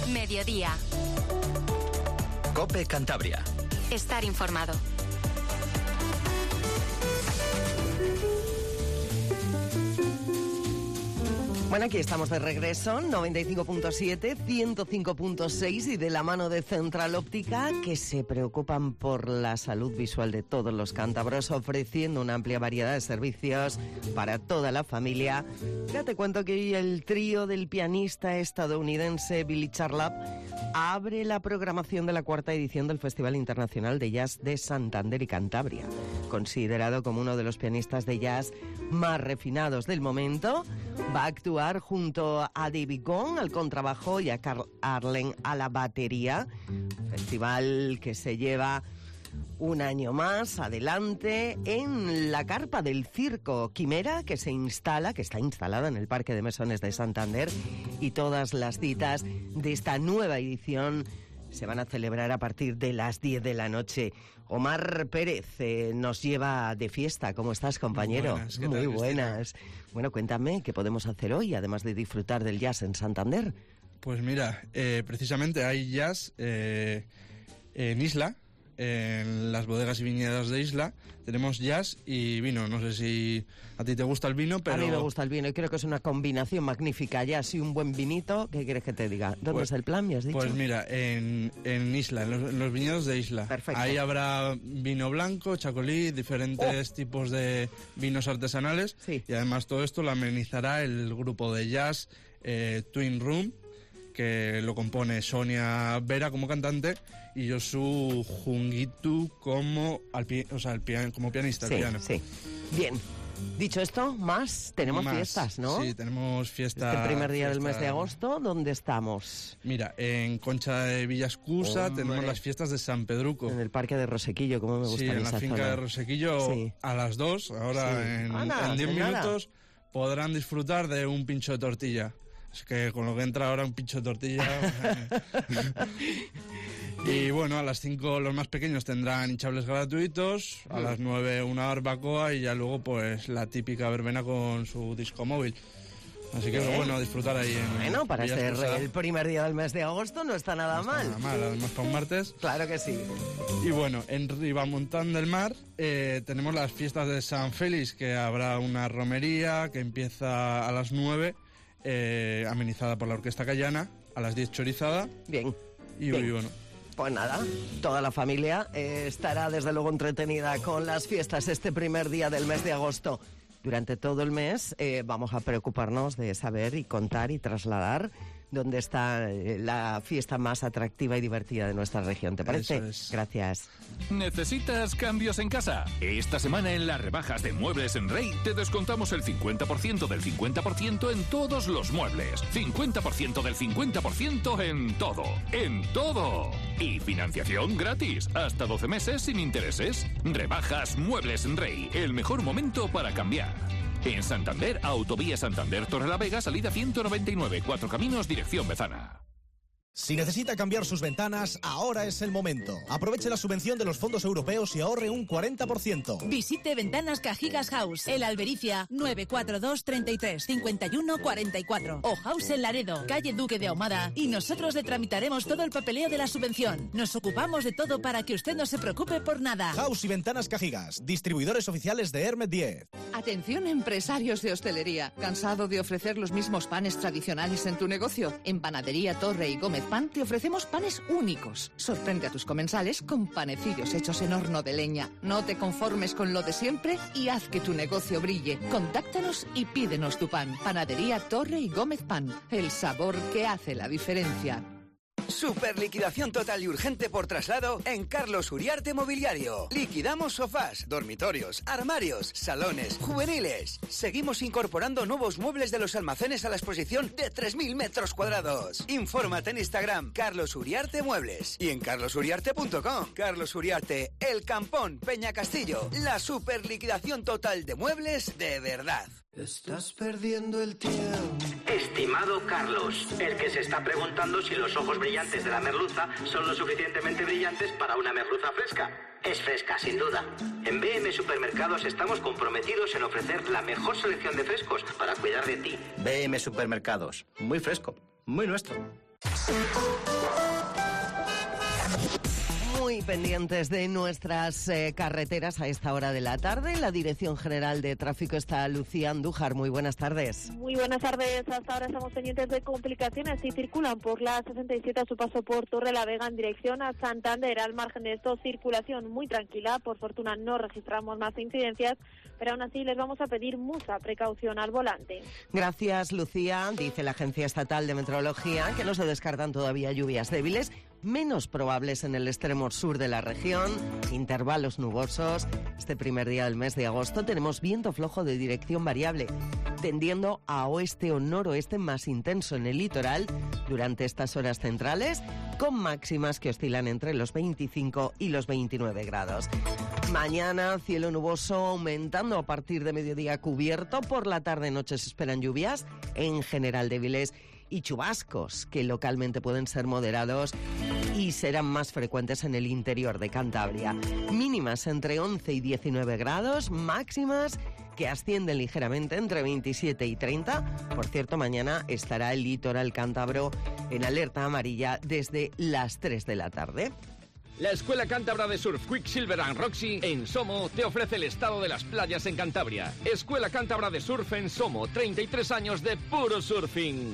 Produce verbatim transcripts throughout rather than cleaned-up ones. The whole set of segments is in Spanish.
Mediodía. COPE Cantabria. Estar informado. Bueno, aquí estamos de regreso, noventa y cinco punto siete, ciento cinco punto seis y de la mano de Central Óptica, que se preocupan por la salud visual de todos los cántabros, ofreciendo una amplia variedad de servicios para toda la familia. Ya te cuento que hoy el trío del pianista estadounidense Billy Charlap abre la programación de la cuarta edición del Festival Internacional de Jazz de Santander y Cantabria. Considerado como uno de los pianistas de jazz más refinados del momento, va a actuar junto a David Gong al contrabajo y a Carl Arlen a la batería. Festival que se lleva un año más adelante en la carpa del Circo Quimera, que se instala, que está instalada en el Parque de Mesones de Santander, y todas las citas de esta nueva edición se van a celebrar a partir de las diez de la noche. Omar Pérez eh, nos lleva de fiesta. ¿Cómo estás, compañero? Muy buenas. ¿Qué tal, Muy Cristina? buenas. Bueno, cuéntame, ¿qué podemos hacer hoy, además de disfrutar del jazz en Santander? Pues mira, eh, precisamente hay jazz eh, en Isla, en las bodegas y viñedos de Isla. Tenemos jazz y vino. No sé si a ti te gusta el vino, pero... A mí me gusta el vino y creo que es una combinación magnífica. Jazz y un buen vinito. ¿Qué quieres que te diga? ¿Dónde Pues- es el plan, me has dicho? Pues mira, en, en Isla, en los, en los viñedos de Isla. Perfecto. Ahí habrá vino blanco, chacolí, diferentes tipos de vinos artesanales. Sí. Y además todo esto lo amenizará el grupo de jazz eh, Twin Room, que lo compone Sonia Vera como cantante y Josu Jungitu como, al pi- o sea, el pian- como pianista, al Sí, piano. sí. Bien. Dicho esto, más tenemos Más. fiestas, ¿no? Sí, tenemos fiesta. Este primer día del mes de fiesta- agosto, ¿dónde estamos? Mira, en Concha de Villascusa Hombre. tenemos las fiestas de San Pedruco. En el Parque de Rosequillo, como me gusta Sí, en la esa finca zona. de Rosequillo Sí. a las dos. Ahora Sí. en Ah, nada, en diez sin nada. minutos podrán disfrutar de un pincho de tortilla. Es que con lo que entra ahora un pincho de tortilla... Y bueno, a las cinco los más pequeños tendrán hinchables gratuitos, a las nueve una barbacoa y ya luego pues la típica verbena con su disco móvil. Así que Bien. bueno, disfrutar ahí en Bueno, para ser Villascusa. el primer día del mes de agosto no está nada No está mal. nada mal, además para un martes. Claro que sí. Y bueno, en Ribamontán del Mar eh, tenemos las fiestas de San Félix, que habrá una romería que empieza a las nueve, eh, amenizada por la Orquesta Cayana, a las diez chorizada. Bien. Y, Bien. y bueno, Pues nada, toda la familia eh, estará desde luego entretenida con las fiestas este primer día del mes de agosto. Durante todo el mes eh, vamos a preocuparnos de saber y contar y trasladar dónde está eh, la fiesta más atractiva y divertida de nuestra región. ¿Te parece? Eso es. Gracias. ¿Necesitas cambios en casa? Esta semana en las rebajas de Muebles en Rey te descontamos el cincuenta por ciento del cincuenta por ciento en todos los muebles. cincuenta por ciento del cincuenta por ciento en todo. ¡En todo! Y financiación gratis. Hasta doce meses sin intereses. Rebajas Muebles en Rey. El mejor momento para cambiar. En Santander, Autovía Santander Torrelavega, salida ciento noventa y nueve, Cuatro Caminos, dirección Bezana. Si necesita cambiar sus ventanas, ahora es el momento. Aproveche la subvención de los fondos europeos y ahorre un cuarenta por ciento. Visite Ventanas Cajigas House, El Albericia, nueve cuatro dos, treinta y tres, cincuenta y uno, cuarenta y cuatro. O House en Laredo, calle Duque de Ahumada. Y nosotros le tramitaremos todo el papeleo de la subvención. Nos ocupamos de todo para que usted no se preocupe por nada. House y Ventanas Cajigas, distribuidores oficiales de Hermet diez. Atención, empresarios de hostelería. ¿Cansado de ofrecer los mismos panes tradicionales en tu negocio? En Panadería Torre y Gómez Pan te ofrecemos panes únicos. Sorprende a tus comensales con panecillos hechos en horno de leña. No te conformes con lo de siempre y haz que tu negocio brille. Contáctanos y pídenos tu pan. Panadería Torre y Gómez Pan. El sabor que hace la diferencia. Super liquidación total y urgente por traslado en Carlos Uriarte Mobiliario. Liquidamos sofás, dormitorios, armarios, salones, juveniles. Seguimos incorporando nuevos muebles de los almacenes a la exposición de tres mil metros cuadrados. Infórmate en Instagram Carlos Uriarte Muebles y en carlos uriarte punto com. Carlos Uriarte, El Campón, Peña Castillo. La super liquidación total de muebles de verdad. Estás perdiendo el tiempo. Estimado Carlos, el que se está preguntando si los ojos brillantes de la merluza son lo suficientemente brillantes para una merluza fresca. Es fresca, sin duda. En B M Supermercados estamos comprometidos en ofrecer la mejor selección de frescos para cuidar de ti. B M Supermercados. Muy fresco. Muy nuestro. Muy pendientes de nuestras eh, carreteras a esta hora de la tarde. En la Dirección General de Tráfico está Lucía Andújar. Muy buenas tardes. Muy buenas tardes. Hasta ahora estamos pendientes de complicaciones y circulan por la sesenta y siete a su paso por Torrelavega en dirección a Santander. Al margen de esto, circulación muy tranquila. Por fortuna no registramos más incidencias, pero aún así les vamos a pedir mucha precaución al volante. Gracias, Lucía. Dice la Agencia Estatal de Meteorología que no se descartan todavía lluvias débiles, menos probables en el extremo sur de la región, intervalos nubosos. Este primer día del mes de agosto tenemos viento flojo de dirección variable, tendiendo a oeste o noroeste más intenso en el litoral durante estas horas centrales, con máximas que oscilan entre los veinticinco y los veintinueve grados. Mañana, cielo nuboso aumentando a partir de mediodía cubierto. Por la tarde-noche se esperan lluvias, en general débiles, y chubascos que localmente pueden ser moderados y serán más frecuentes en el interior de Cantabria. Mínimas entre once y diecinueve grados, máximas que ascienden ligeramente entre veintisiete y treinta. Por cierto, mañana estará el litoral cántabro en alerta amarilla desde las tres de la tarde. La Escuela Cántabra de Surf Quicksilver and Roxy en Somo te ofrece el estado de las playas en Cantabria. Escuela Cántabra de Surf en Somo, treinta y tres años de puro surfing.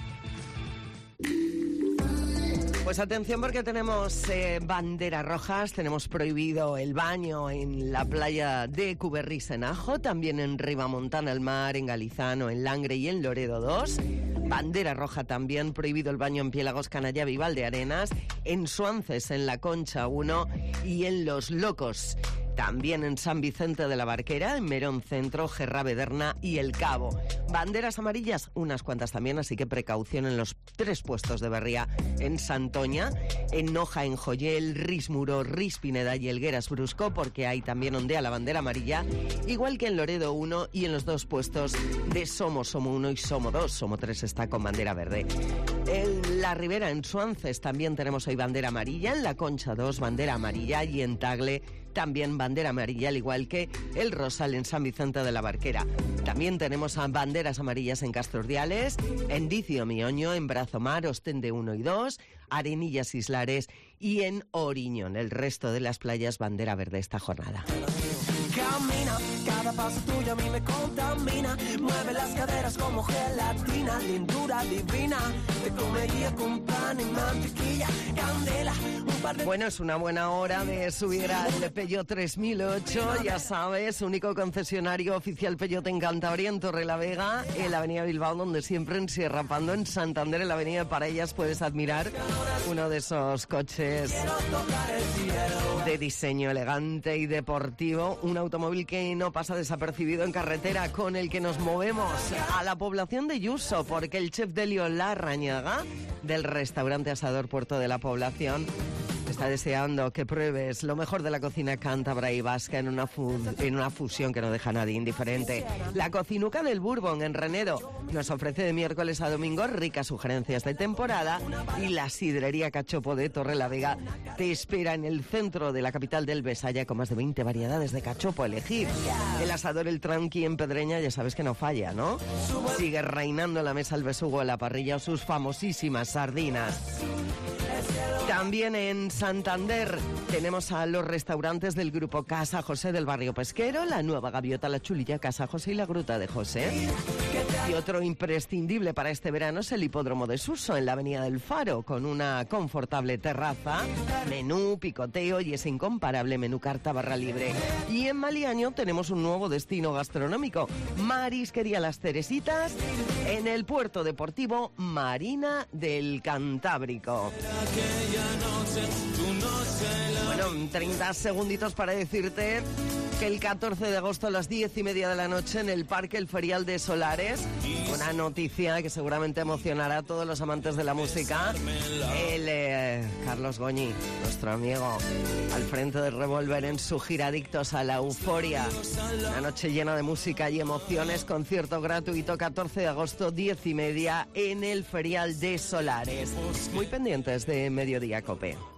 Pues atención porque tenemos eh, banderas rojas, tenemos prohibido el baño en la playa de Cuberrís en Ajo, también en Ribamontana al Mar, en Galizano, en Langre y en Loredo dos. Bandera roja también, prohibido el baño en Piélagos, Canallavi y Valdearenas, en Suances, en La Concha uno y en Los Locos. También en San Vicente de la Barquera, en Merón Centro, Gerra-Bederna y El Cabo. Banderas amarillas, unas cuantas también, así que precaución en los tres puestos de Berría, en Santoña, en Noja, en Joyel, Rismuro, Rispineda y Elgueras Brusco, porque ahí también ondea la bandera amarilla, igual que en Loredo uno y en los dos puestos de Somo, Somo uno y Somo dos. Somo tres está con bandera verde. En La Ribera, en Suances, también tenemos hoy bandera amarilla, en La Concha dos, bandera amarilla, y en Tagle también bandera amarilla, al igual que el Rosal en San Vicente de la Barquera. También tenemos a banderas amarillas en Castrurdiales, en Dicio Mioño, en Brazomar, Ostende uno y dos, Arenillas Islares y en Oriñón. El resto de las playas bandera verde esta jornada. Camina, cada paso tuyo a mí me contamina. Mueve las caderas como gelatina, lindura divina. Te comería con pan y mantequilla, candela. Un par de... Bueno, es una buena hora de subir al Peugeot tres mil ocho, ya sabes, único concesionario oficial Peugeot en Cantabria, en Torrelavega, en la avenida Bilbao, donde siempre en Sierra Pando, en Santander, en la avenida de Parellas, puedes admirar uno de esos coches de diseño elegante y deportivo, un automóvil que no pasa desapercibido en carretera, con el que nos movemos a la población de Yuso, porque el chef Delio Larrañaga, del restaurante Asador Puerto de la Población, está deseando que pruebes lo mejor de la cocina cántabra y vasca en una, fu- en una fusión que no deja a nadie indiferente. La Cocinuca del Bourbon en Renedo nos ofrece de miércoles a domingo ricas sugerencias de temporada, y la sidrería Cachopo de Torrelavega te espera en el centro de la capital del Besaya con más de veinte variedades de cachopo a elegir. El asador El Tranqui en Pedreña ya sabes que no falla, ¿no? Sigue reinando en la mesa el besugo a la parrilla o sus famosísimas sardinas. También en Santander tenemos a los restaurantes del grupo Casa José del barrio Pesquero, la Nueva Gaviota, la Chulilla, Casa José y la Gruta de José. Y otro imprescindible para este verano es el Hipódromo de Suso, en la Avenida del Faro, con una confortable terraza, menú, picoteo y ese incomparable menú carta barra libre. Y en Maliaño tenemos un nuevo destino gastronómico, Marisquería Las Teresitas, en el puerto deportivo Marina del Cantábrico. Bueno, treinta segunditos para decirte que el catorce de agosto a las diez y media de la noche en el Parque El Ferial de Solares, una noticia que seguramente emocionará a todos los amantes de la música, el eh, Carlos Goñi, nuestro amigo, al frente de Revolver en su gira Adictos a la Euforia. Una noche llena de música y emociones, concierto gratuito, catorce de agosto, diez y media en el Ferial de Solares. Muy pendientes de Mediodía Cope.